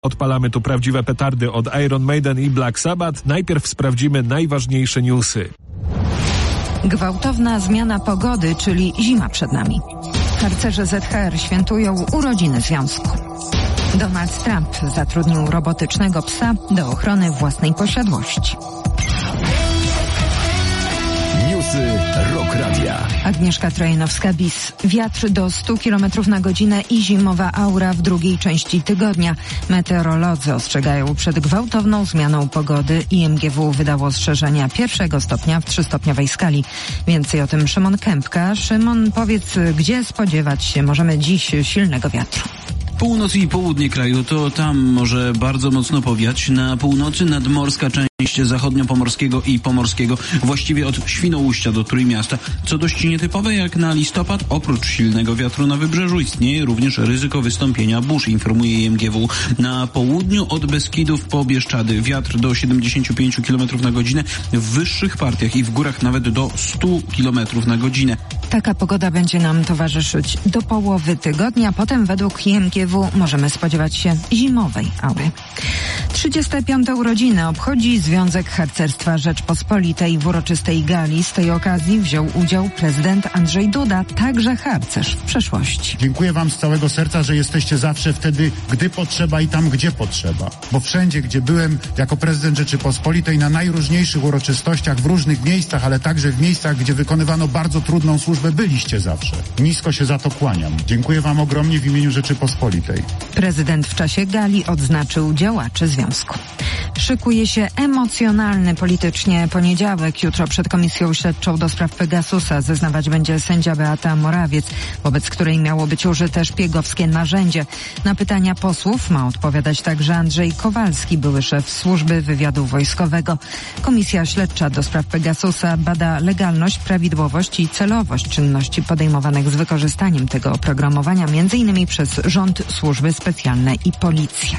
Odpalamy tu prawdziwe petardy od Iron Maiden i Black Sabbath. Najpierw sprawdzimy najważniejsze newsy. Gwałtowna zmiana pogody, czyli zima przed nami. Harcerze ZHR świętują urodziny związku. Donald Trump zatrudnił robotycznego psa do ochrony własnej posiadłości. Newsy Rock Radia. Agnieszka Trojanowska-Bis. Wiatr do 100 km na godzinę i zimowa aura w drugiej części tygodnia. Meteorolodzy ostrzegają przed gwałtowną zmianą pogody. IMGW wydało ostrzeżenia 1 stopnia w 3-stopniowej skali. Więcej o tym Szymon Kępka. Szymon, powiedz, gdzie spodziewać się możemy dziś silnego wiatru? Północ i południe kraju, to tam może bardzo mocno powiać. Na północy nadmorska część zachodniopomorskiego i pomorskiego, właściwie od Świnoujścia do Trójmiasta. Co dość nietypowe jak na listopad, oprócz silnego wiatru na wybrzeżu istnieje również ryzyko wystąpienia burz, informuje IMGW. Na południu od Beskidów po Bieszczady wiatr do 75 km na godzinę, w wyższych partiach i w górach nawet do 100 km na godzinę. Taka pogoda będzie nam towarzyszyć do połowy tygodnia. Potem według IMGW możemy spodziewać się zimowej aury. 35. urodziny obchodzi Związek Harcerstwa Rzeczpospolitej. W uroczystej gali z tej okazji wziął udział prezydent Andrzej Duda, także harcerz w przeszłości. Dziękuję wam z całego serca, że jesteście zawsze wtedy, gdy potrzeba i tam, gdzie potrzeba. Bo wszędzie, gdzie byłem jako prezydent Rzeczypospolitej, na najróżniejszych uroczystościach, w różnych miejscach, ale także w miejscach, gdzie wykonywano bardzo trudną służbę, byliście zawsze. Nisko się za to kłaniam. Dziękuję wam ogromnie w imieniu Rzeczypospolitej. Prezydent w czasie gali odznaczył działaczy związku. Szykuje się emocjonalny politycznie poniedziałek. Jutro przed Komisją Śledczą do spraw Pegasusa zeznawać będzie sędzia Beata Morawiec, wobec której miało być użyte szpiegowskie narzędzie. Na pytania posłów ma odpowiadać także Andrzej Kowalski, były szef Służby Wywiadu Wojskowego. Komisja Śledcza do spraw Pegasusa bada legalność, prawidłowość i celowość czynności podejmowanych z wykorzystaniem tego oprogramowania, m.in. przez rząd, służby specjalne i policję.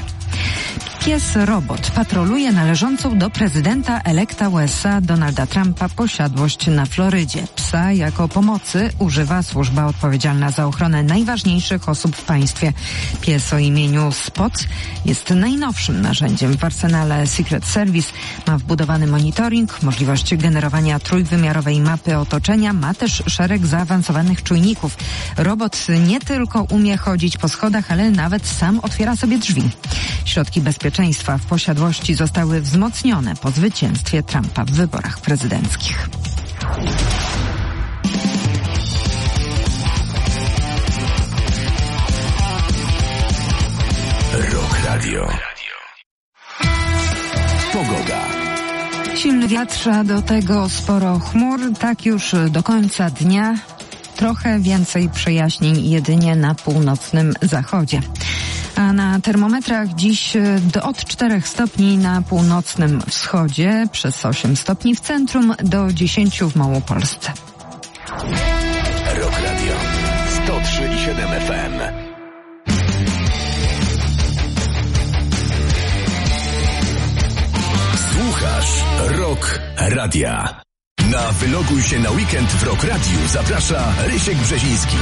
Pies robot patroluje należącą do prezydenta elekta USA Donalda Trumpa posiadłość na Florydzie. Psa jako pomocy używa służba odpowiedzialna za ochronę najważniejszych osób w państwie. Pies o imieniu Spot jest najnowszym narzędziem w arsenale Secret Service. Ma wbudowany monitoring, możliwość generowania trójwymiarowej mapy otoczenia, ma też szereg zaawansowanych czujników. Robot nie tylko umie chodzić po schodach, ale nawet sam otwiera sobie drzwi. Środki bezpieczeństwa w posiadłości zostały wzmocnione po zwycięstwie Trumpa w wyborach prezydenckich. Rock Radio. Pogoda. Silny wiatr, a do tego sporo chmur. Tak już do końca dnia. Trochę więcej przejaśnień jedynie na północnym zachodzie. A na termometrach dziś od 4 stopni na północnym wschodzie, przez 8 stopni w centrum, do 10 w Małopolsce. Rock Radio 103,7 FM. Słuchasz Rock Radia. Na Wyloguj się na weekend w Rock Radiu zaprasza Rysiek Brzeziński.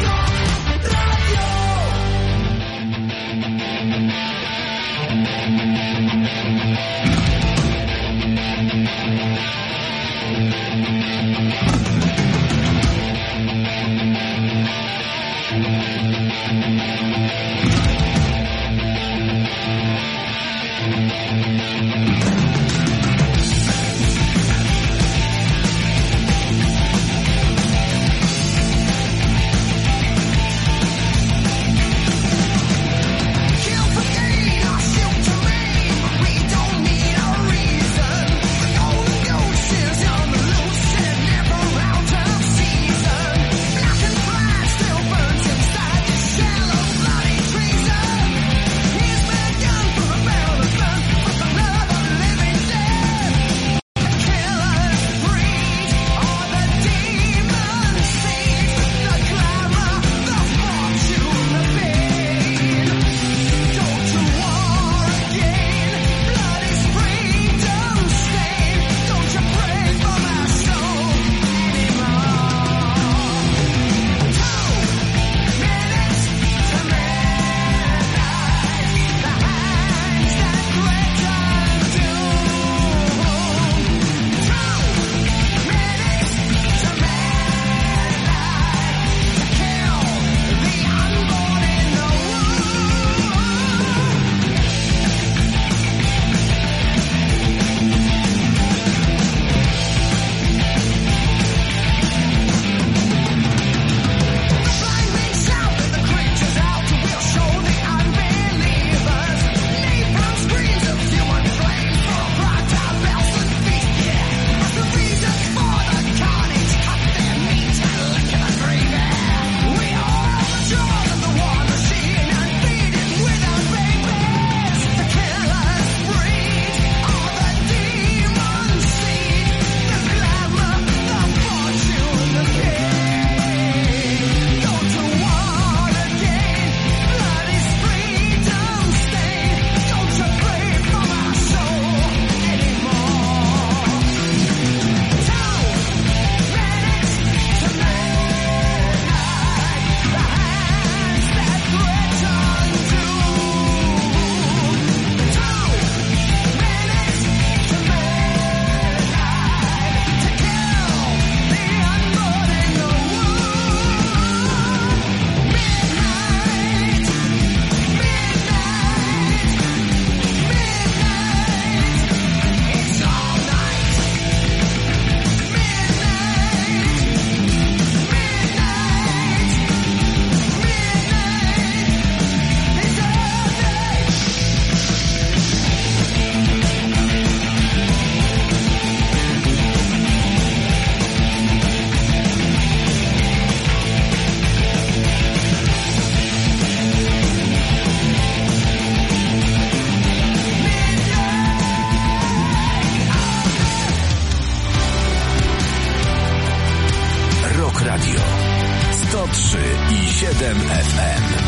7 FM.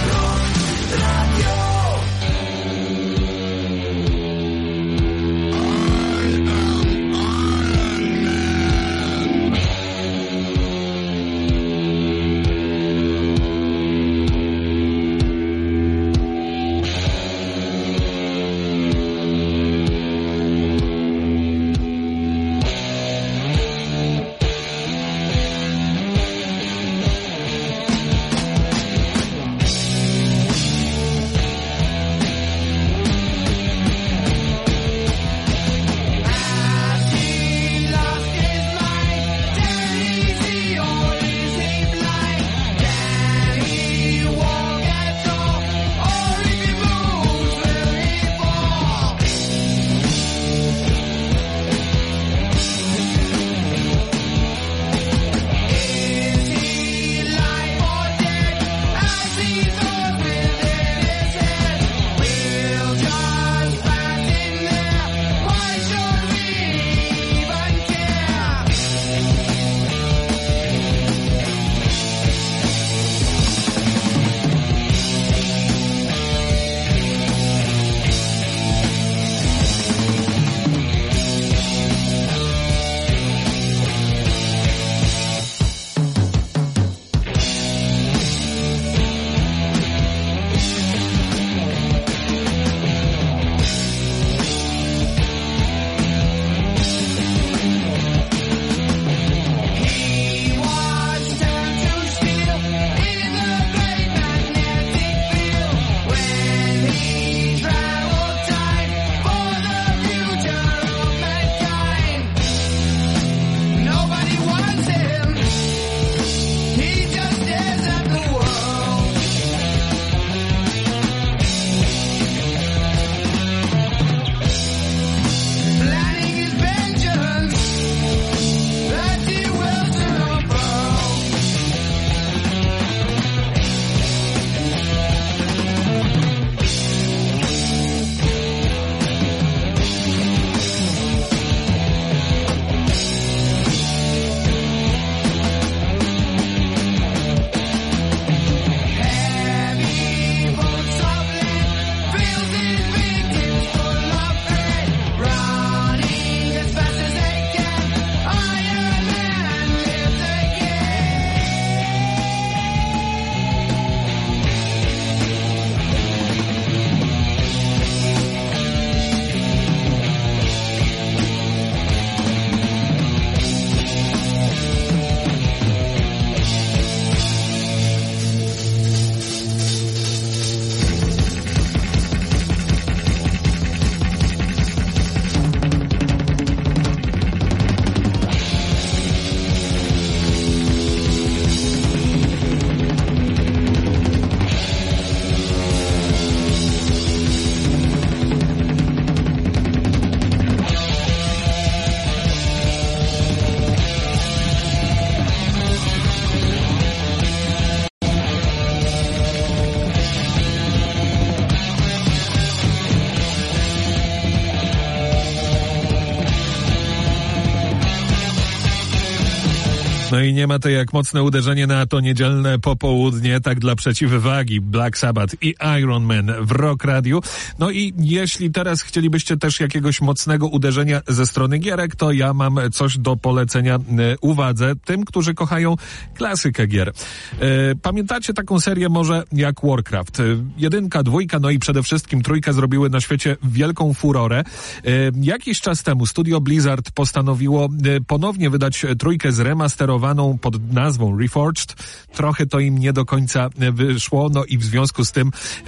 No i nie ma to jak mocne uderzenie na to niedzielne popołudnie, tak dla przeciwwagi Black Sabbath i Iron Man w Rock Radiu. No i jeśli teraz chcielibyście też jakiegoś mocnego uderzenia ze strony gierek, to ja mam coś do polecenia uwadze tym, którzy kochają klasykę gier. Pamiętacie taką serię może jak Warcraft? 1, 2, no i przede wszystkim 3 zrobiły na świecie wielką furorę. Jakiś czas temu Studio Blizzard postanowiło ponownie wydać 3 zremasterowaną pod nazwą Reforged. Trochę to im nie do końca wyszło, no i w związku z tym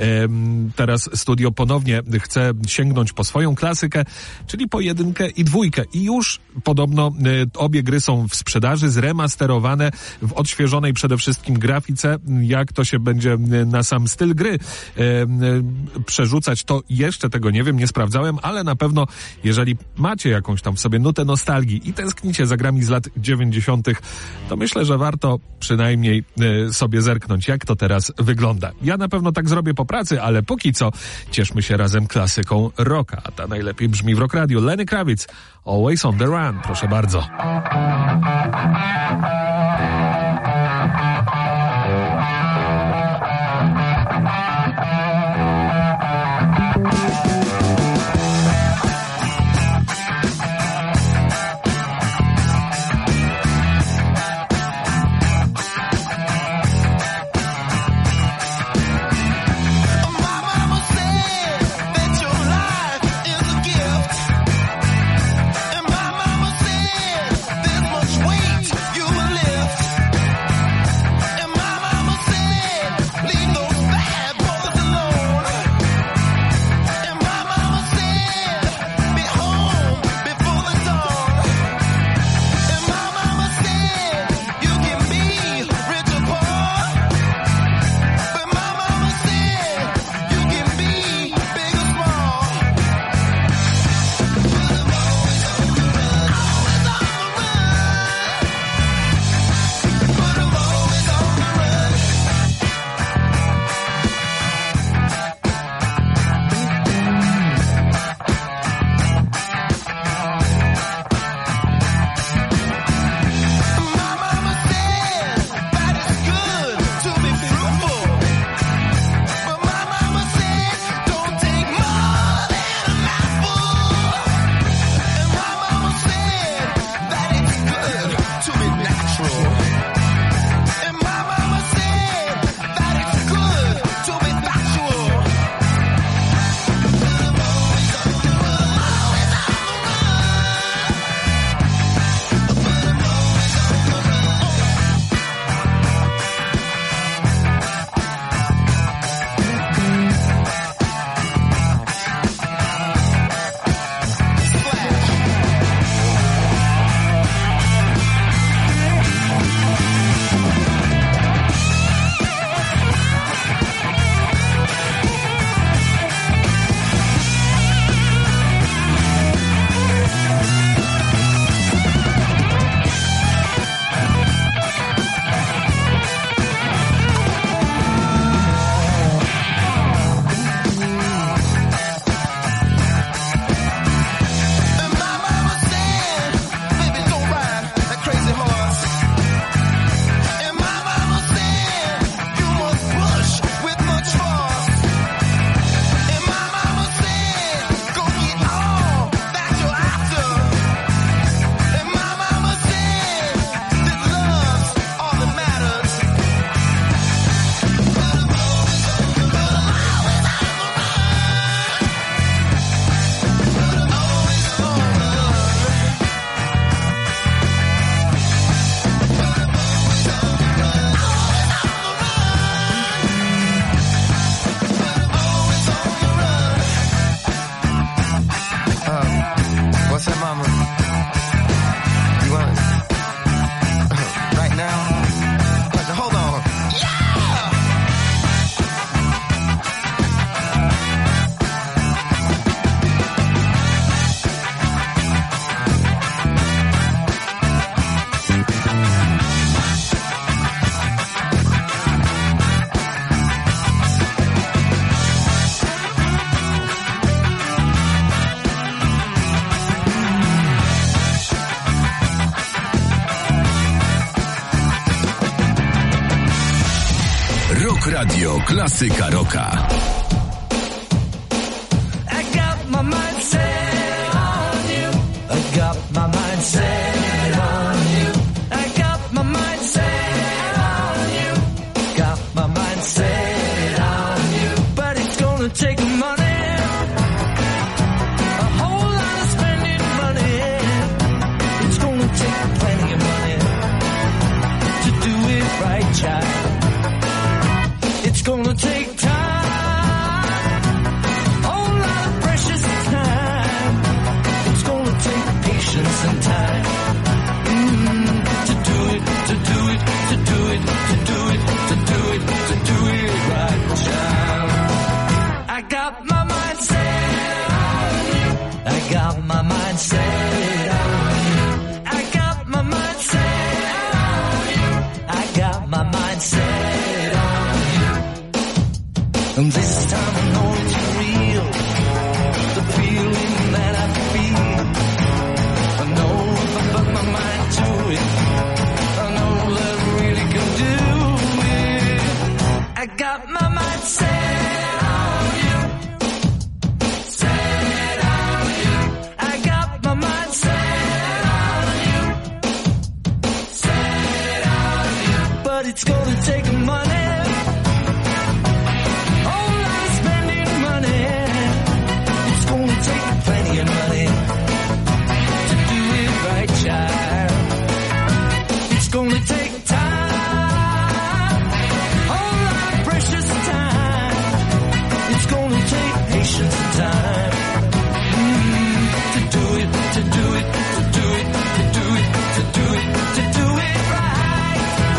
teraz studio ponownie chce sięgnąć po swoją klasykę, czyli po 1 i 2. I już podobno obie gry są w sprzedaży, zremasterowane w odświeżonej przede wszystkim grafice. Jak to się będzie na sam styl gry przerzucać, to jeszcze tego nie wiem, nie sprawdzałem, ale na pewno jeżeli macie jakąś tam w sobie nutę nostalgii i tęsknicie za grami z lat 90., to myślę, że warto przynajmniej sobie zerknąć, jak to teraz wygląda. Ja na pewno tak zrobię po pracy, ale póki co cieszmy się razem klasyką rocka. A ta najlepiej brzmi w Rock Radio. Lenny Kravitz, Always on the Run. Proszę bardzo. Radio Klasyka Rocka. It's gonna take time, a whole lot of precious time. It's gonna take patience and time to do it, to do it, to do it, to do it, to do it, to do it right, child. I got my mind set on you. I got my mind set on you. I got my mind set on you. I got my mind set. And this time I know it's real, the feeling that I feel. I know if I put my mind to it, I know that I really can do it. I got my mind set on you, set on you. I got my mind set on you, set on you. But it's gonna take money. It's gonna take time, a whole lot of precious time. It's gonna take patience and time to do it, to do it, to do it, to do it, to do it, to do it right.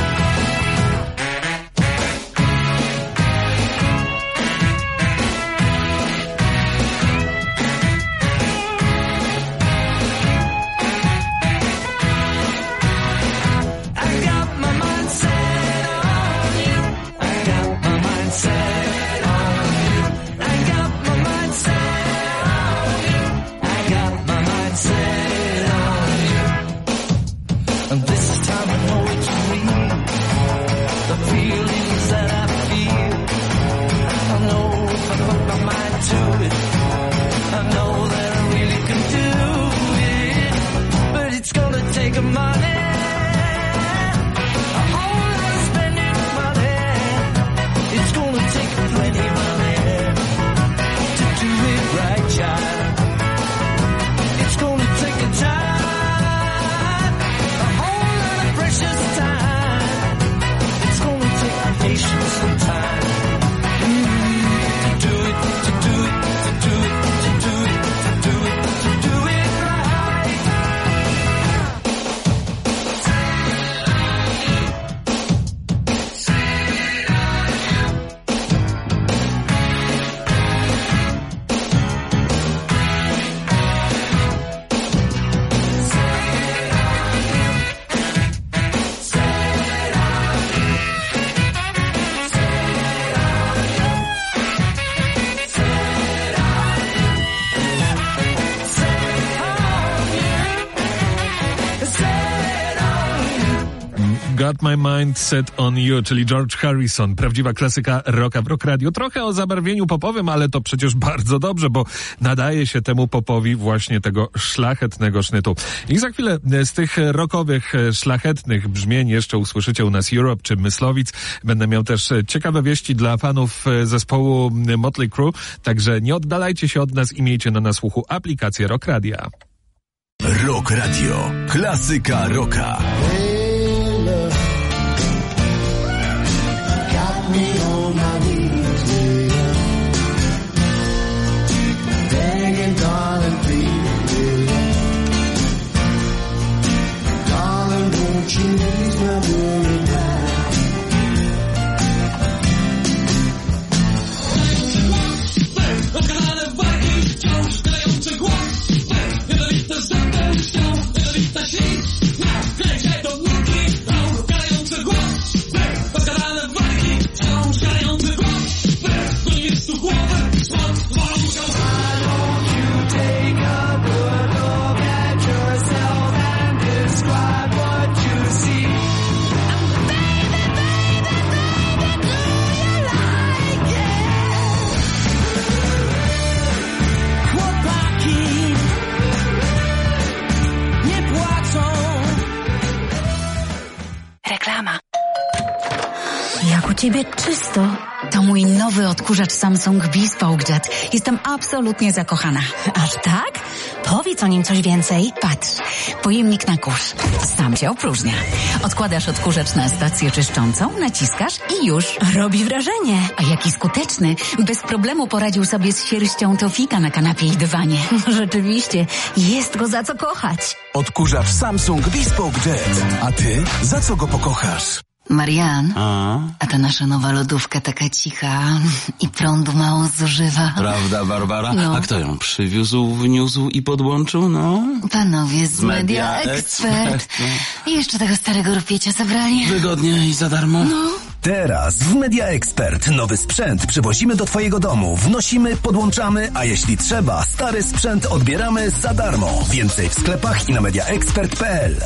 Got My Mind Set on You, czyli George Harrison, prawdziwa klasyka rocka w Rock Radio. Trochę o zabarwieniu popowym, ale to przecież bardzo dobrze, bo nadaje się temu popowi właśnie tego szlachetnego sznytu. I za chwilę z tych rockowych, szlachetnych brzmień jeszcze usłyszycie u nas Europe czy Myslowic. Będę miał też ciekawe wieści dla fanów zespołu Motley Crue, także nie oddalajcie się od nas i miejcie na nas słuchu aplikację Rock Radia. Rock Radio. Klasyka rocka. Me on my knees, begging, darling, please, darling, won't you ease my worry now? Kochane wagi wciąż grający głos, jednolite zatem się, jednolite ślij, nakręcaj do ciebie czysto. To mój nowy odkurzacz Samsung Bespoke Jet. Jestem absolutnie zakochana. Aż tak? Powiedz o nim coś więcej. Patrz, pojemnik na kurz. Sam się opróżnia. Odkładasz odkurzacz na stację czyszczącą, naciskasz i już. Robi wrażenie. A jaki skuteczny. Bez problemu poradził sobie z sierścią Tofika na kanapie i dywanie. Rzeczywiście, jest go za co kochać. Odkurzacz Samsung Bespoke Jet. A ty za co go pokochasz? Marian, a ta nasza nowa lodówka taka cicha i prądu mało zużywa. Prawda, Barbara? No. A kto ją przywiózł, wniósł i podłączył, no? Panowie z Media Expert. I jeszcze tego starego rupiecia zabrali. Wygodnie i za darmo. Teraz w Media Expert nowy sprzęt przywozimy do twojego domu. Wnosimy, podłączamy, a jeśli trzeba, stary sprzęt odbieramy za darmo. Więcej w sklepach i na mediaexpert.pl.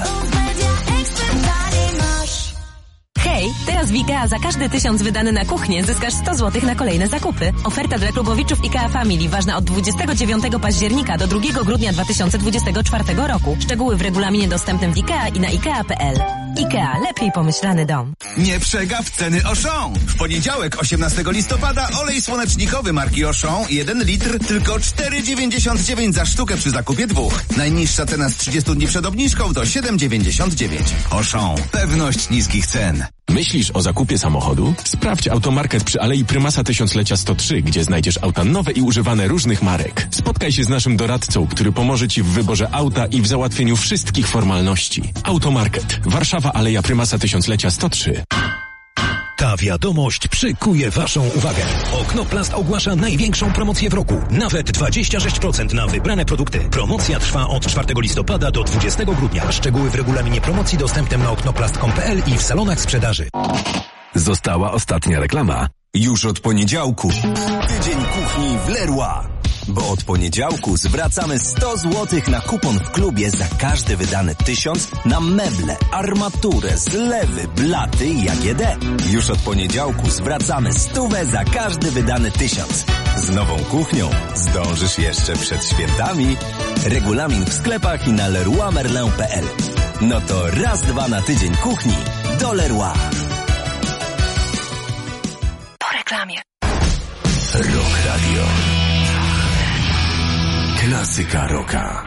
Hej, teraz w IKEA za każdy 1000 wydany na kuchnię zyskasz 100 zł na kolejne zakupy. Oferta dla klubowiczów IKEA Family ważna od 29 października do 2 grudnia 2024 roku. Szczegóły w regulaminie dostępnym w IKEA i na IKEA.pl. IKEA. Lepiej pomyślany dom. Nie przegap ceny Auchan. W poniedziałek 18 listopada olej słonecznikowy marki Auchan 1 litr tylko 4,99 za sztukę przy zakupie 2. Najniższa cena z 30 dni przed obniżką to 7,99. Auchan. Pewność niskich cen. Myślisz o zakupie samochodu? Sprawdź Automarket przy Alei Prymasa Tysiąclecia 103, gdzie znajdziesz auta nowe i używane różnych marek. Spotkaj się z naszym doradcą, który pomoże Ci w wyborze auta i w załatwieniu wszystkich formalności. Automarket. Warszawa, Aleja Prymasa Tysiąclecia 103. Ta wiadomość przykuje Waszą uwagę. Oknoplast ogłasza największą promocję w roku. Nawet 26% na wybrane produkty. Promocja trwa od 4 listopada do 20 grudnia. Szczegóły w regulaminie promocji dostępnym na oknoplast.pl i w salonach sprzedaży. Została ostatnia reklama. Już od poniedziałku. Tydzień kuchni w Leroy. Bo od poniedziałku zwracamy 100 zł na kupon w klubie za każdy wydany 1000 na meble, armaturę, zlewy, blaty i AGD. Już od poniedziałku zwracamy 100 za każdy wydany 1000. Z nową kuchnią zdążysz jeszcze przed świętami. Regulamin w sklepach i na leroymerlin.pl. No to raz, dwa na tydzień kuchni do Leroy. Po reklamie. Rock Radio. Klasyka rocka.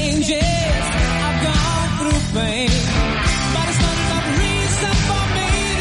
I've gone through pain, but it's not enough reason for me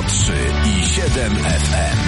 103,7 FM.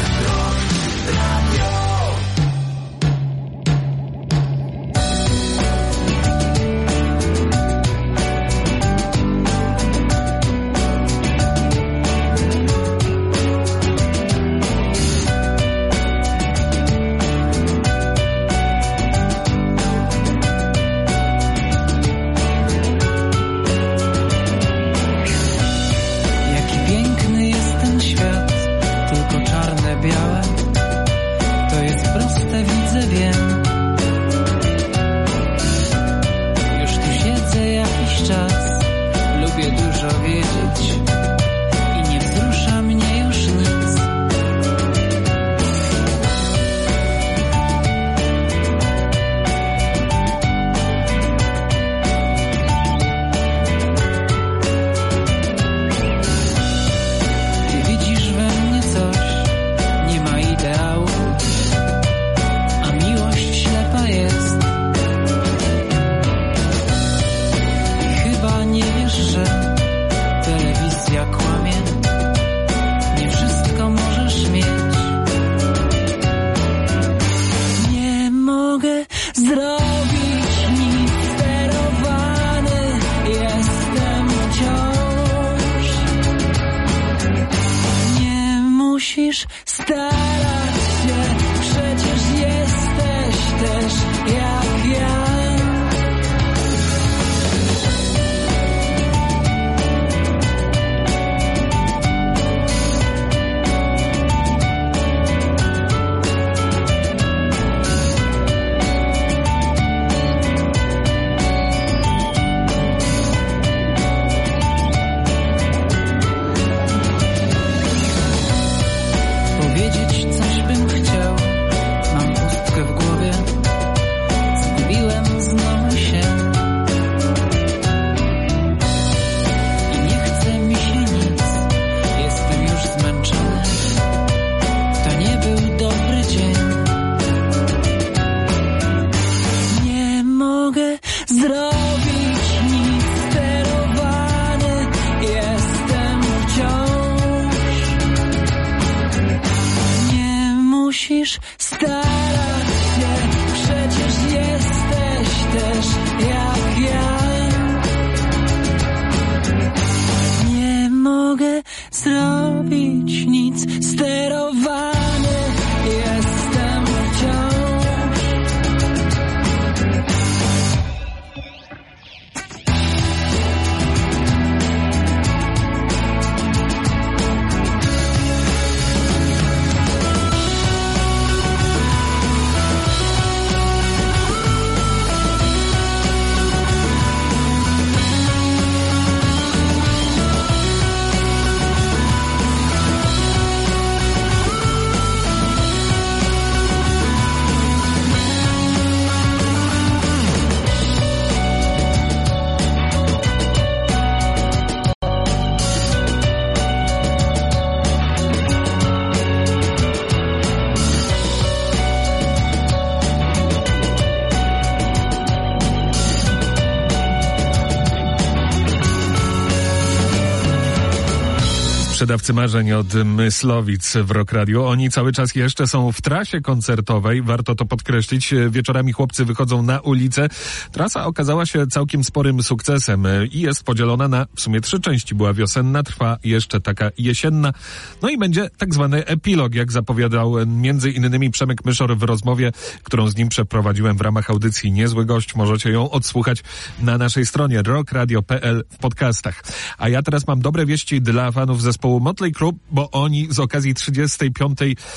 Sprzedawcy marzeń od Myslowic w Rock Radio. Oni cały czas jeszcze są w trasie koncertowej, warto to podkreślić. Wieczorami chłopcy wychodzą na ulicę. Trasa okazała się całkiem sporym sukcesem i jest podzielona na w sumie 3 części. Była wiosenna, trwa jeszcze taka jesienna. No i będzie tak zwany epilog, jak zapowiadał między innymi Przemek Myszor w rozmowie, którą z nim przeprowadziłem w ramach audycji Niezły Gość. Możecie ją odsłuchać na naszej stronie rockradio.pl w podcastach. A ja teraz mam dobre wieści dla fanów zespołu Motley Crue, bo oni z okazji 35.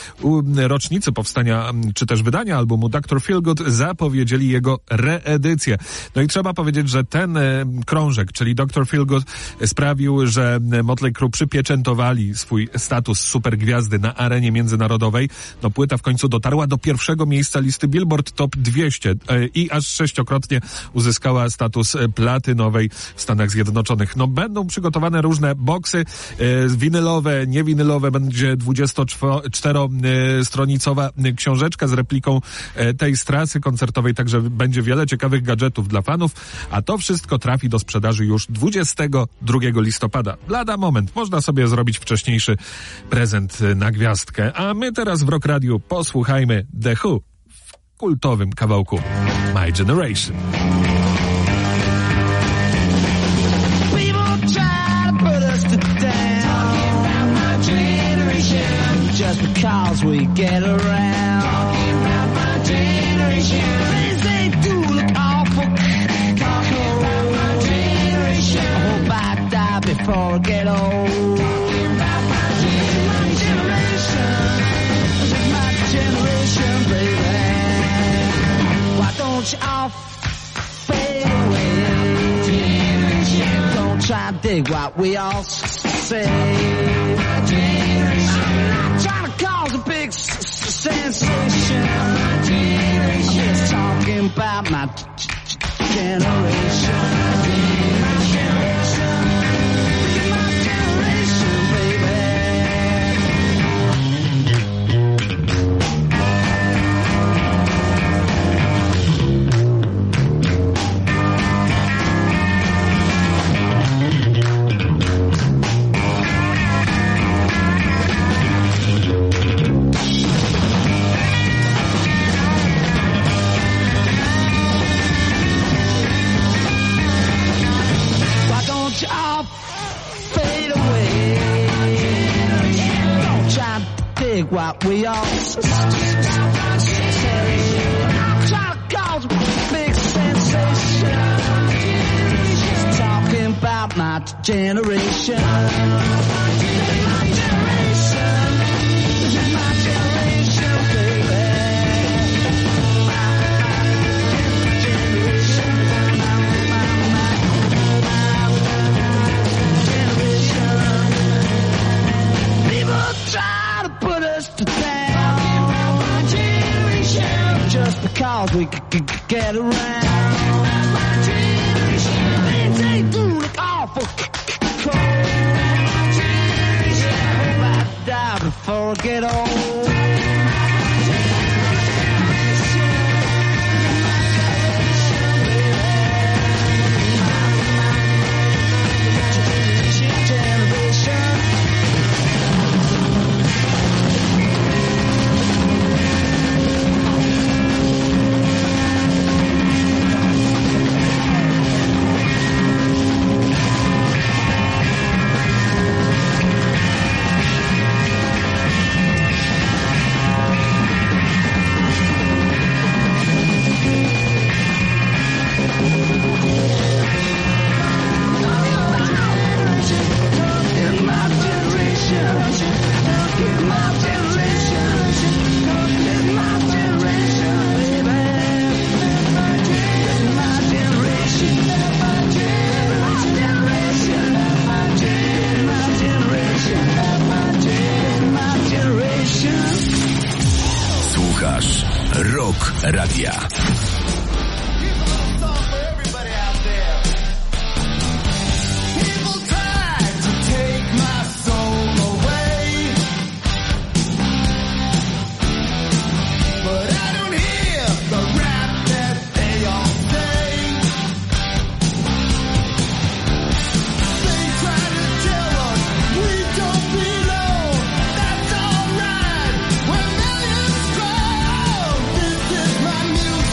rocznicy powstania, czy też wydania albumu Dr. Feelgood zapowiedzieli jego reedycję. No i trzeba powiedzieć, że ten krążek, czyli Dr. Feelgood, sprawił, że Motley Crue przypieczętowali swój status supergwiazdy na arenie międzynarodowej. No płyta w końcu dotarła do 1. miejsca listy Billboard Top 200 i aż 6-krotnie uzyskała status platynowej w Stanach Zjednoczonych. No będą przygotowane różne boksy, winylowe, niewinylowe, będzie 24-stronicowa książeczka z repliką tej z trasy koncertowej, także będzie wiele ciekawych gadżetów dla fanów, a to wszystko trafi do sprzedaży już 22 listopada. Lada moment, można sobie zrobić wcześniejszy prezent na gwiazdkę, a my teraz w Rock Radiu posłuchajmy The Who w kultowym kawałku My Generation. Just because we get around. Talking about my generation. Things they do look awful. Talking about my generation. I hope I die before I get old. Talking about my generation. This is my generation, baby. Why don't you all fade away? Don't try to dig what we all say. Trying to cause a big sensation. I'm just talking about my generation. My generation. My generation, baby. All fade away. Don't try to dig what we all say. I'm trying to cause a big sensation. Just talking about my generation. My generation. This is my generation, baby. Try to put us to down. My generation. Just because we get around. My generation. Things they do look awful cold. My generation. I hope I die before I get old. Słuchasz Rock Radia. Music.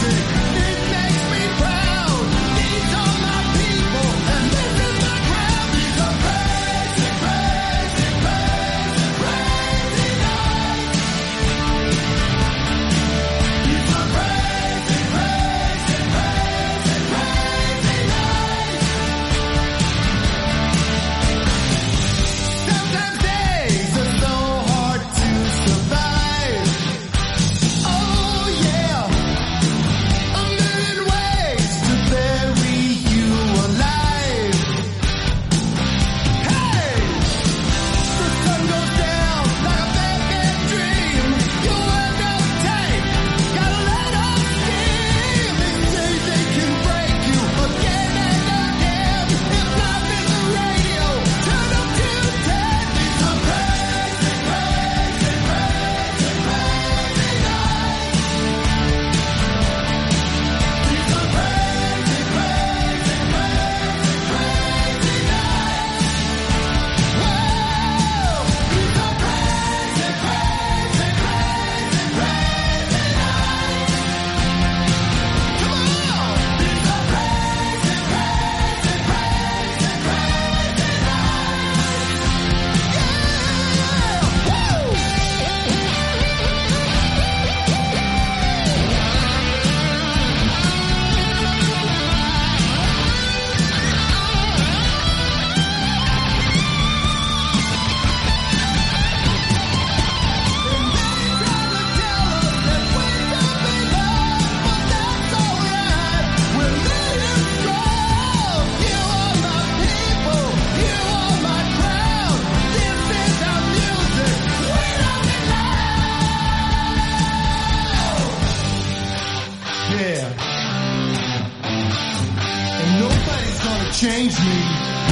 change me,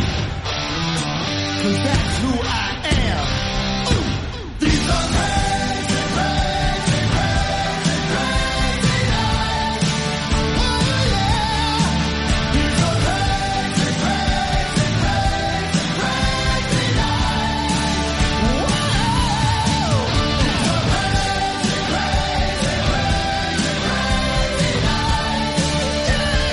'cause that's who I am. These are crazy, crazy, crazy, crazy nights. Oh yeah. These are crazy, crazy, crazy, crazy nights. Whoa. These are crazy, crazy, crazy, crazy nights.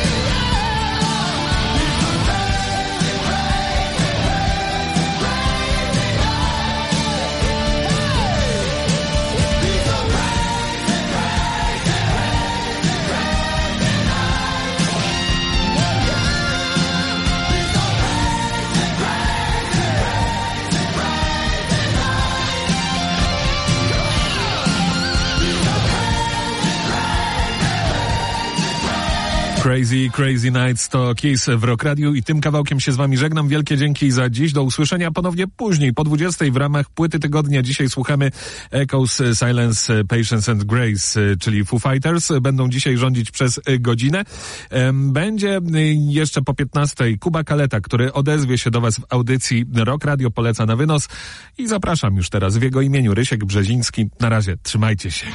Crazy, Crazy Nights to Kiss w Rock Radio i tym kawałkiem się z wami żegnam. Wielkie dzięki za dziś. Do usłyszenia ponownie później, po 20 w ramach płyty tygodnia. Dzisiaj słuchamy Echoes, Silence, Patience and Grace, czyli Foo Fighters. Będą dzisiaj rządzić przez godzinę. Będzie jeszcze po 15 Kuba Kaleta, który odezwie się do was w audycji Rock Radio poleca na wynos i zapraszam już teraz w jego imieniu. Rysiek Brzeziński. Na razie, trzymajcie się.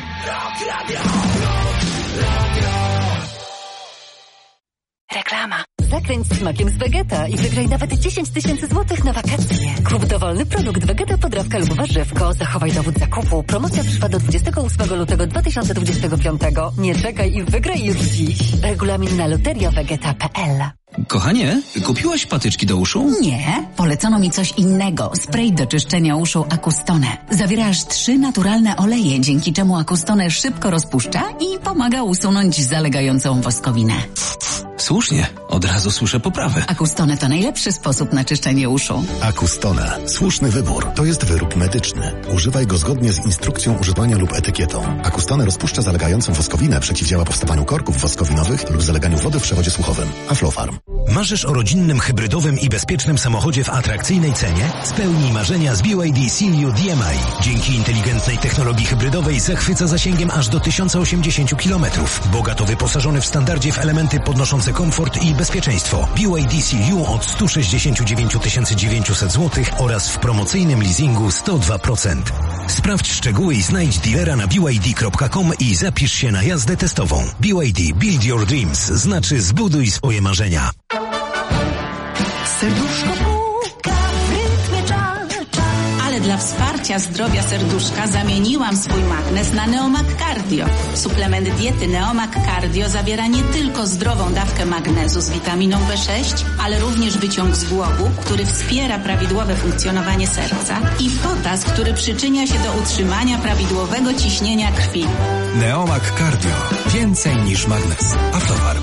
Reklama. Zakręć smakiem z Vegeta i wygraj nawet 10 000 złotych na wakacje. Kup dowolny produkt Vegeta, podrawka lub warzywko. Zachowaj dowód zakupu. Promocja trwa do 28 lutego 2025. Nie czekaj i wygraj już dziś. Regulamin na loteriavegeta.pl. Kochanie, kupiłaś patyczki do uszu? Nie, polecono mi coś innego. Spray do czyszczenia uszu Acustone. Zawiera aż 3 naturalne oleje, dzięki czemu Acustone szybko rozpuszcza i pomaga usunąć zalegającą woskowinę. Słusznie, od razu słyszę poprawę. Acustone to najlepszy sposób na czyszczenie uszu. Acustone. Słuszny wybór. To jest wyrób medyczny. Używaj go zgodnie z instrukcją używania lub etykietą. Acustone rozpuszcza zalegającą woskowinę, przeciwdziała powstawaniu korków woskowinowych lub zaleganiu wody w przewodzie słuchowym. Aflofarm. Marzysz o rodzinnym, hybrydowym i bezpiecznym samochodzie w atrakcyjnej cenie? Spełnij marzenia z BYD Seal DMI. Dzięki inteligentnej technologii hybrydowej zachwyca zasięgiem aż do 1080 km. Bogato wyposażony w standardzie w elementy podnoszące komfort i bezpieczeństwo. BYD Seal od 169 900 zł oraz w promocyjnym leasingu 102%. Sprawdź szczegóły i znajdź dealera na byd.com i zapisz się na jazdę testową. BYD Build Your Dreams znaczy zbuduj swoje marzenia. Serduszko puka w rytmie cza. Ale dla wsparcia zdrowia serduszka zamieniłam swój magnes na Neomag Cardio. Suplement diety Neomag Cardio zawiera nie tylko zdrową dawkę magnezu z witaminą B6, ale również wyciąg z głowu, który wspiera prawidłowe funkcjonowanie serca i potas, który przyczynia się do utrzymania prawidłowego ciśnienia krwi. Neomag Cardio. Więcej niż magnes. Aflofarm.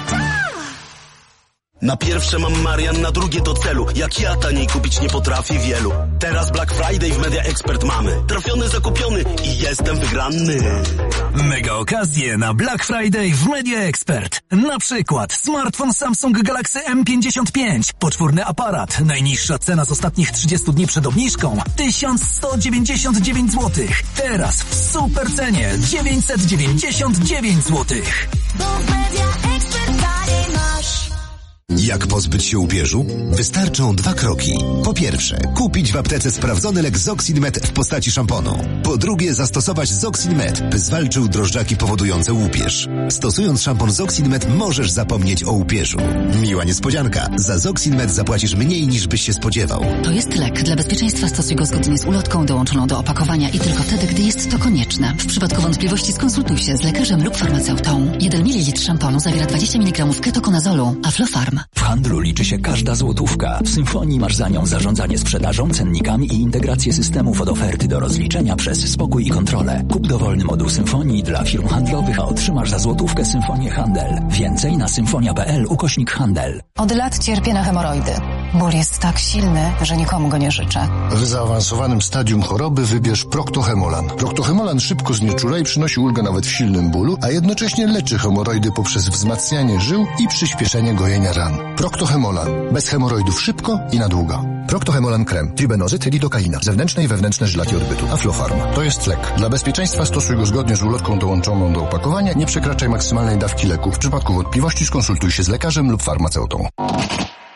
Na pierwsze mam Marian, na drugie do celu. Jak ja taniej kupić nie potrafi wielu. Teraz Black Friday w Media Expert mamy. Trafiony, zakupiony i jestem wygrany. Mega okazje na Black Friday w Media Expert. Na przykład smartfon Samsung Galaxy M55. Poczwórny aparat. Najniższa cena z ostatnich 30 dni przed obniżką. 1199 zł. Teraz w super cenie 999 zł. Bo w Media Expert taniej masz. Jak pozbyć się łupieżu? Wystarczą 2 kroki. Po pierwsze, kupić w aptece sprawdzony lek Zoxin-Med w postaci szamponu. Po drugie, zastosować Zoxin-Med, by zwalczył drożdżaki powodujące łupież. Stosując szampon Zoxin-Med możesz zapomnieć o łupieżu. Miła niespodzianka. Za Zoxin-Med zapłacisz mniej niż byś się spodziewał. To jest lek. Dla bezpieczeństwa stosuj go zgodnie z ulotką dołączoną do opakowania i tylko wtedy, gdy jest to konieczne. W przypadku wątpliwości skonsultuj się z lekarzem lub farmaceutą. 1 ml szamponu zawiera 20 mg ketokonazolu. Aflofarm. W handlu liczy się każda złotówka. W Symfonii masz za nią zarządzanie sprzedażą, cennikami i integrację systemów od oferty do rozliczenia przez spokój i kontrolę. Kup dowolny moduł Symfonii dla firm handlowych, a otrzymasz za złotówkę Symfonię Handel. Więcej na symfonia.pl/handel. Od lat cierpię na hemoroidy. Ból jest tak silny, że nikomu go nie życzę. W zaawansowanym stadium choroby wybierz Proctohemolan. Proctohemolan szybko znieczula i przynosi ulgę nawet w silnym bólu, a jednocześnie leczy hemoroidy poprzez wzmacnianie żył i przyspieszenie gojenia ran. Proctohemolan. Bez hemoroidów szybko i na długo. Proctohemolan krem. Tribenozyt, lidokaina. Zewnętrzne i wewnętrzne żylaki odbytu. Aflofarm. To jest lek. Dla bezpieczeństwa stosuj go zgodnie z ulotką dołączoną do opakowania. Nie przekraczaj maksymalnej dawki leku. W przypadku wątpliwości skonsultuj się z lekarzem lub farmaceutą.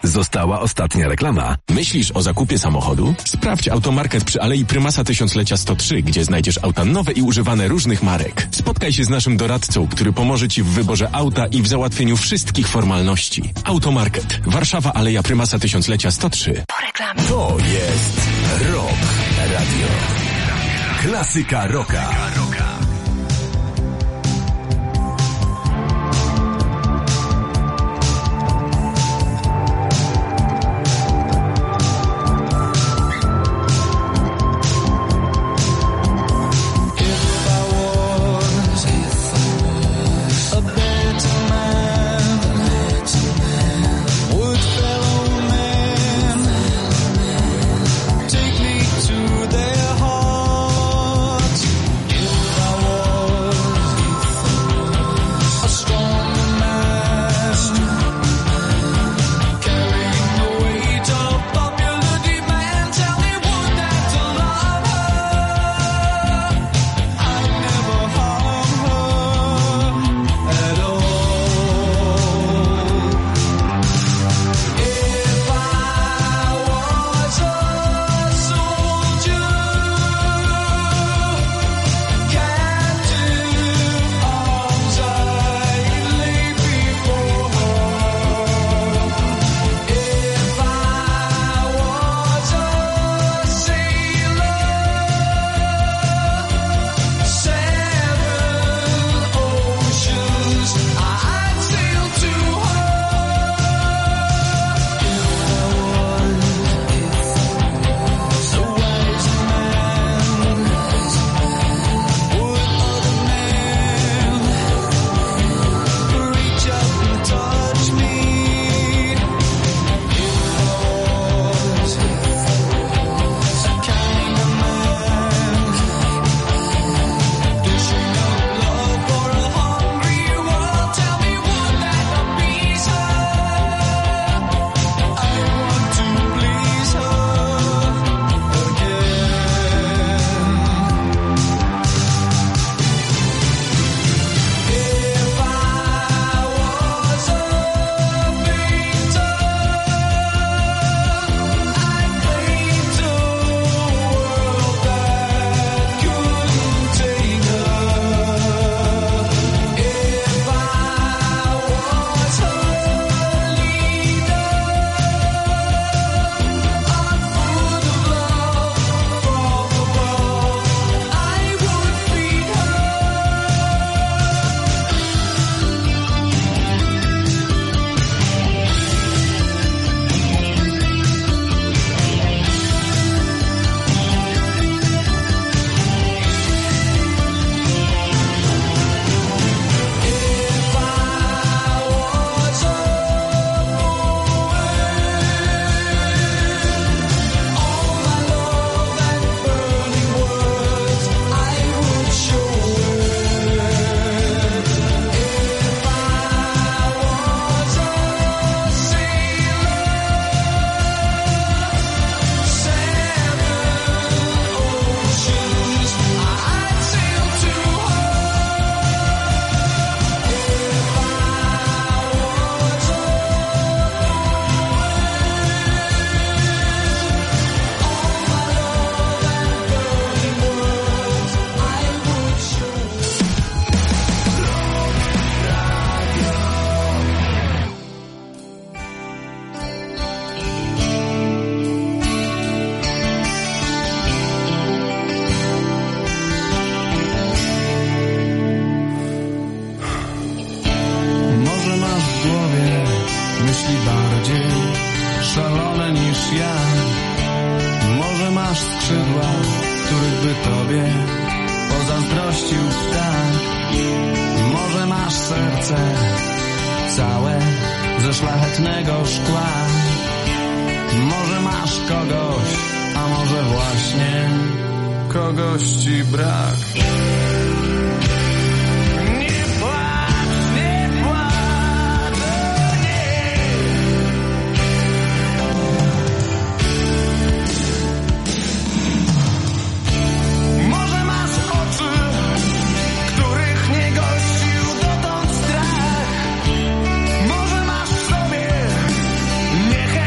Została ostatnia reklama. Myślisz o zakupie samochodu? Sprawdź Automarket przy Alei Prymasa Tysiąclecia 103, gdzie znajdziesz auta nowe i używane różnych marek. Spotkaj się z naszym doradcą, który pomoże Ci w wyborze auta i w załatwieniu wszystkich formalności. Automarket. Warszawa, Aleja Prymasa Tysiąclecia 103. Po reklamie. To jest Rock Radio. Klasyka rocka. Niechęć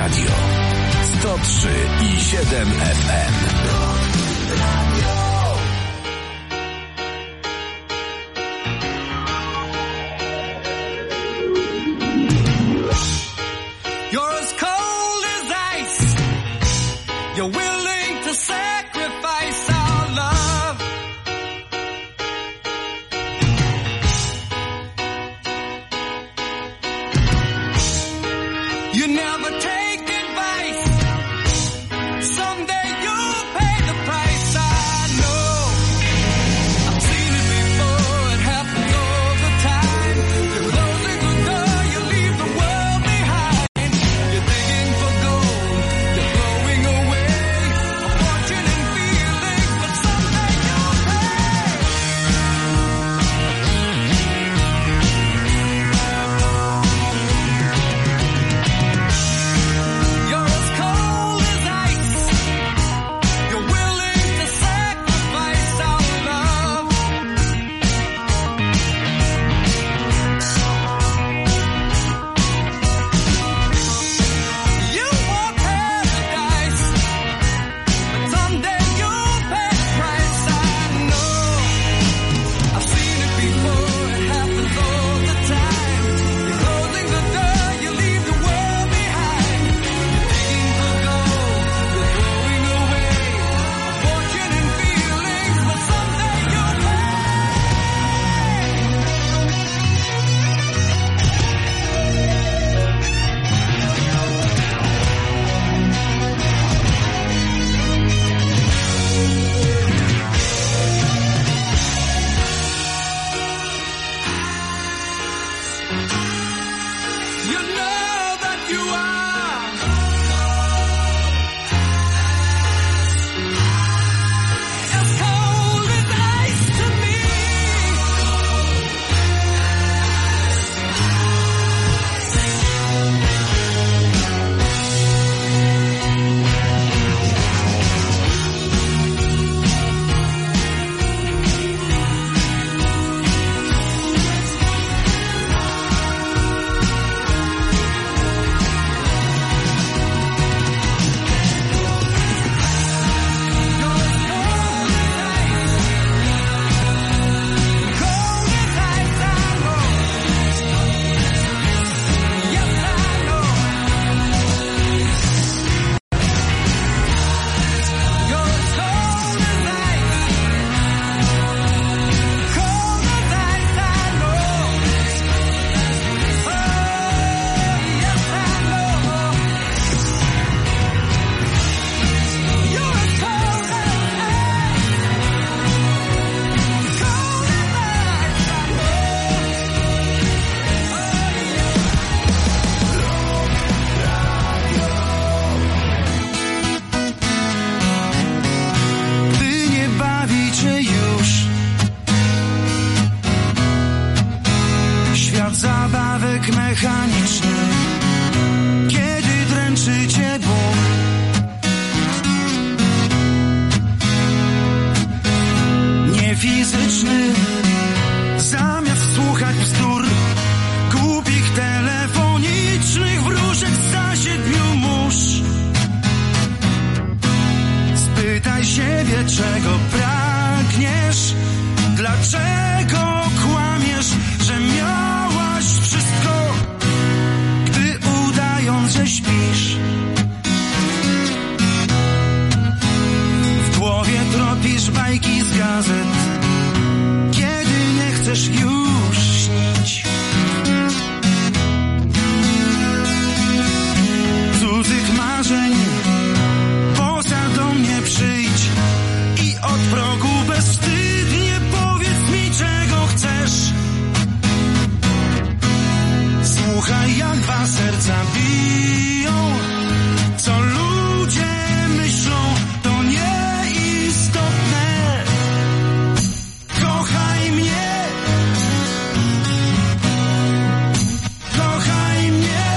Radio 103,7 FM. You're as cold as ice. You're willing to sacrifice our love. You never take advice. Someday you'll pay the price. I know. I've seen it before. It happens all the time. You're closing the door. You leave the world behind. You're digging for gold. You're throwing away a fortune and feelings, but someday you'll pay. You're as cold as ice. You're willing to sacrifice our love. You want paradise, but someday you'll pay the price. I know. I've seen it before. It happens all the time. You're closing the door. You leave the world behind. You're digging for gold. You're throwing away a fortune and feelings, but someday you'll pay. You know that you are as cold as ice to me. Gdy nie bawicie już, świat zabawek mechanicznych, kiedy dręczycie ból, nie fizyczny, zamiast słuchać bzdur, głupich telefonicznych wróżek za 7 mórz. Spytaj siebie, czego pragniesz, dlaczego kłamiesz, że miałaś wszystko, gdy udając, że śpisz. W głowie tropisz bajki z gazet, kiedy nie chcesz już śnić. Cudzych marzeń poza do mnie przyjdź i od progu bezwstydnie powiedz mi, czego chcesz. Słuchaj, jak 2 serca biją, co ludzie myślą, to nieistotne. Kochaj mnie, kochaj mnie,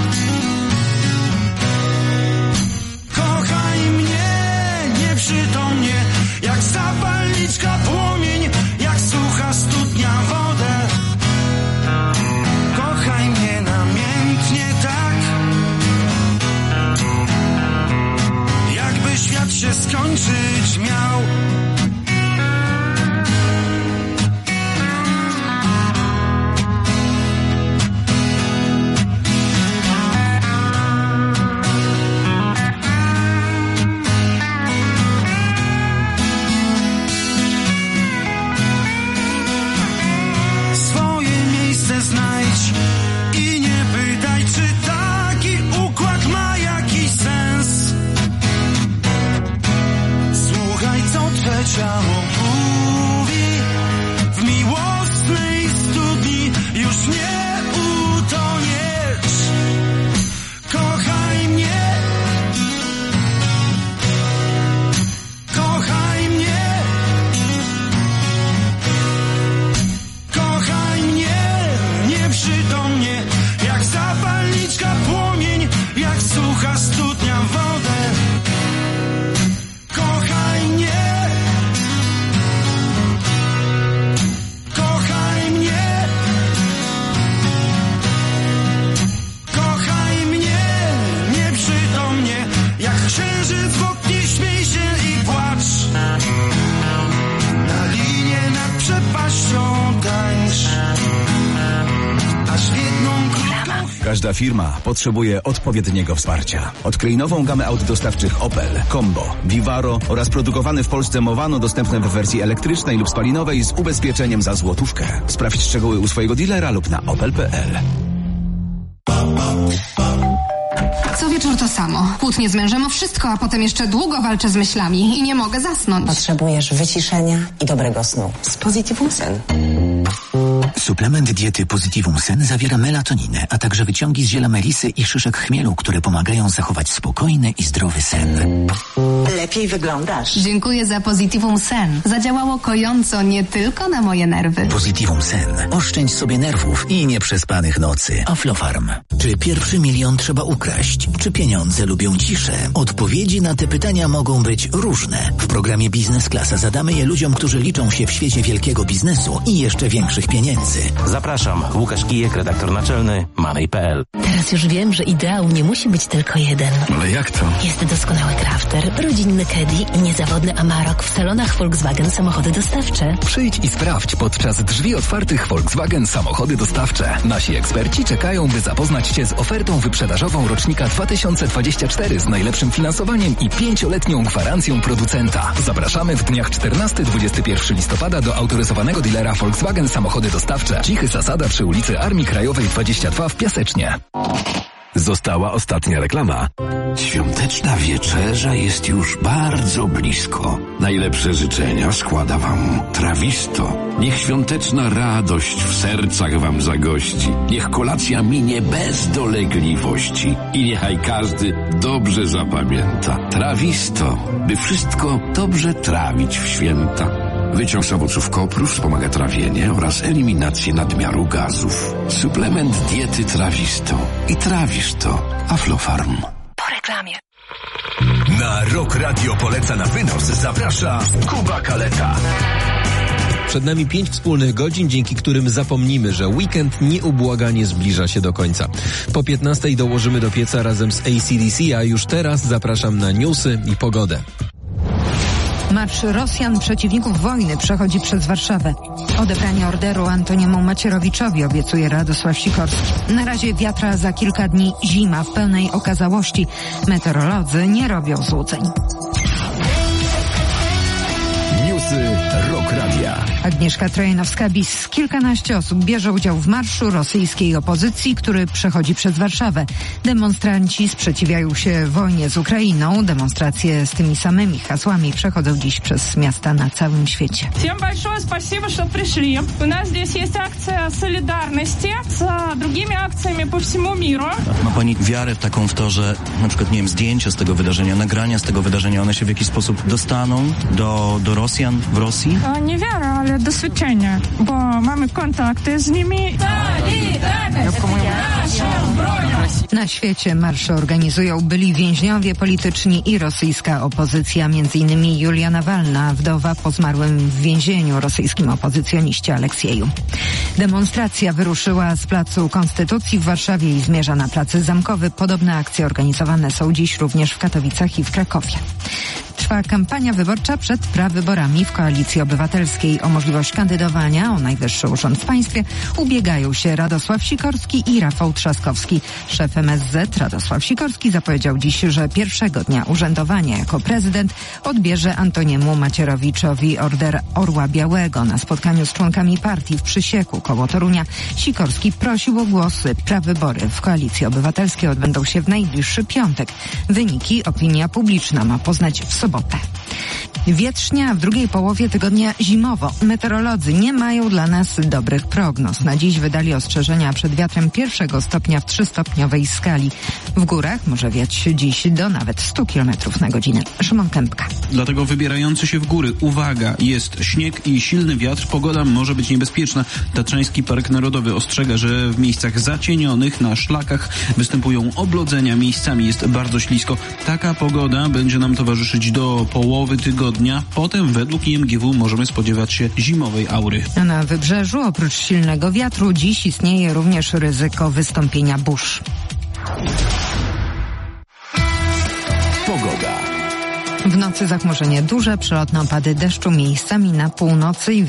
kochaj mnie nieprzytomnie, jak zapalniczka płomień, jak sucha studnia wodę. Kochaj mnie namiętnie tak, Każda firma potrzebuje odpowiedniego wsparcia. Odkryj nową gamę aut dostawczych Opel, Combo, Vivaro oraz produkowany w Polsce Movano dostępne w wersji elektrycznej lub spalinowej z ubezpieczeniem za złotówkę. Sprawdź szczegóły u swojego dealera lub na opel.pl. Co wieczór to samo. Kłótnie z mężem o wszystko, a potem jeszcze długo walczę z myślami i nie mogę zasnąć. Potrzebujesz wyciszenia i dobrego snu. Z Positivum Sen. Suplement diety Positivum Sen zawiera melatoninę, a także wyciągi z ziela melisy i szyszek chmielu, które pomagają zachować spokojny i zdrowy sen. Lepiej wyglądasz. Dziękuję za Positivum Sen. Zadziałało kojąco nie tylko na moje nerwy. Positivum Sen. Oszczędź sobie nerwów i nieprzespanych nocy. Aflofarm. Czy 1 milion trzeba ukraść? Czy pieniądze lubią ciszę? Odpowiedzi na te pytania mogą być różne. W programie Biznes Klasa zadamy je ludziom, którzy liczą się w świecie wielkiego biznesu i jeszcze większych pieniędzy. Zapraszam. Łukasz Kijek, redaktor naczelny Money.pl. Teraz już wiem, że ideał nie musi być tylko jeden. Ale jak to? Jest doskonały crafter, rodzinny Caddy i niezawodny Amarok w salonach Volkswagen Samochody Dostawcze. Przyjdź i sprawdź podczas drzwi otwartych Volkswagen Samochody Dostawcze. Nasi eksperci czekają, by zapoznać Cię z ofertą wyprzedażową rocznika 2024 z najlepszym finansowaniem i 5-letnią gwarancją producenta. Zapraszamy w dniach 14-21 listopada do autoryzowanego dealera Volkswagen Samochody Dostawcze. Cichy Zasada przy ulicy Armii Krajowej 22 w Piasecznie. Została ostatnia reklama. Świąteczna wieczerza jest już bardzo blisko. Najlepsze życzenia składa Wam Trawisto. Niech świąteczna radość w sercach Wam zagości. Niech kolacja minie bez dolegliwości. I niechaj każdy dobrze zapamięta. Trawisto, by wszystko dobrze trawić w święta. Wyciąg z owoców kopru wspomaga trawienie oraz eliminację nadmiaru gazów. Suplement diety Trawisto. I trawisz to. Aflofarm. Po reklamie. Na Rock Radio poleca na wynos zaprasza Kuba Kaleta. Przed nami 5 wspólnych godzin, dzięki którym zapomnimy, że weekend nieubłaganie zbliża się do końca. Po 15 dołożymy do pieca razem z AC/DC, a już teraz zapraszam na newsy i pogodę. Marsz Rosjan przeciwników wojny przechodzi przez Warszawę. Odebranie orderu Antoniemu Macierewiczowi obiecuje Radosław Sikorski. Na razie wiatra, za kilka dni zima w pełnej okazałości. Meteorolodzy nie robią złudzeń. Newsy Rock Radia. Agnieszka Trojanowska-Bis. Kilkanaście osób bierze udział w marszu rosyjskiej opozycji, który przechodzi przez Warszawę. Demonstranci sprzeciwiają się wojnie z Ukrainą. Demonstracje z tymi samymi hasłami przechodzą dziś przez miasta na całym świecie. Всем большое спасибо, что пришли. У нас здесь есть акция солидарности с другими акциями по всему миру. Ma Pani wiarę taką w to, że na przykład, nie wiem, zdjęcia z tego wydarzenia, nagrania z tego wydarzenia, one się w jakiś sposób dostaną do Rosjan w Rosji? Nie wiara, ale doświadczenie, bo mamy kontakty z nimi. Na świecie marsze organizują byli więźniowie polityczni i rosyjska opozycja, m.in. Julia Nawalna, wdowa po zmarłym w więzieniu rosyjskim opozycjoniście Aleksieju. Demonstracja wyruszyła z Placu Konstytucji w Warszawie i zmierza na Plac Zamkowy. Podobne akcje organizowane są dziś również w Katowicach i w Krakowie. Trwa kampania wyborcza przed prawyborami w Koalicji Obywatelskiej. O możliwość kandydowania o najwyższy urząd w państwie ubiegają się Radosław Sikorski i Rafał Trzaskowski. Szef MSZ Radosław Sikorski zapowiedział dziś, że pierwszego dnia urzędowania jako prezydent odbierze Antoniemu Macierewiczowi Order Orła Białego. Na spotkaniu z członkami partii w Przysieku koło Torunia Sikorski prosił o głosy. Prawybory w Koalicji Obywatelskiej odbędą się w najbliższy piątek. Wyniki opinia publiczna ma poznać w sobotę. Wietrznia w drugiej połowie tygodnia zimowo. Meteorolodzy nie mają dla nas dobrych prognoz. Na dziś wydali ostrzeżenia przed wiatrem 1 stopnia w 3-stopniowej skali. W górach może wiać dziś do nawet 100 km na godzinę. Szymon Kępka. Dlatego wybierający się w góry, uwaga, jest śnieg i silny wiatr, pogoda może być niebezpieczna. Tatrzański Park Narodowy ostrzega, że w miejscach zacienionych na szlakach występują oblodzenia, miejscami jest bardzo ślisko. Taka pogoda będzie nam towarzyszyć do połowy tygodnia. Potem według IMGW możemy spodziewać się zimowej aury. Na wybrzeżu oprócz silnego wiatru dziś istnieje również ryzyko wystąpienia burz. Pogoda. W nocy zachmurzenie duże, przelotne opady deszczu miejscami na północy i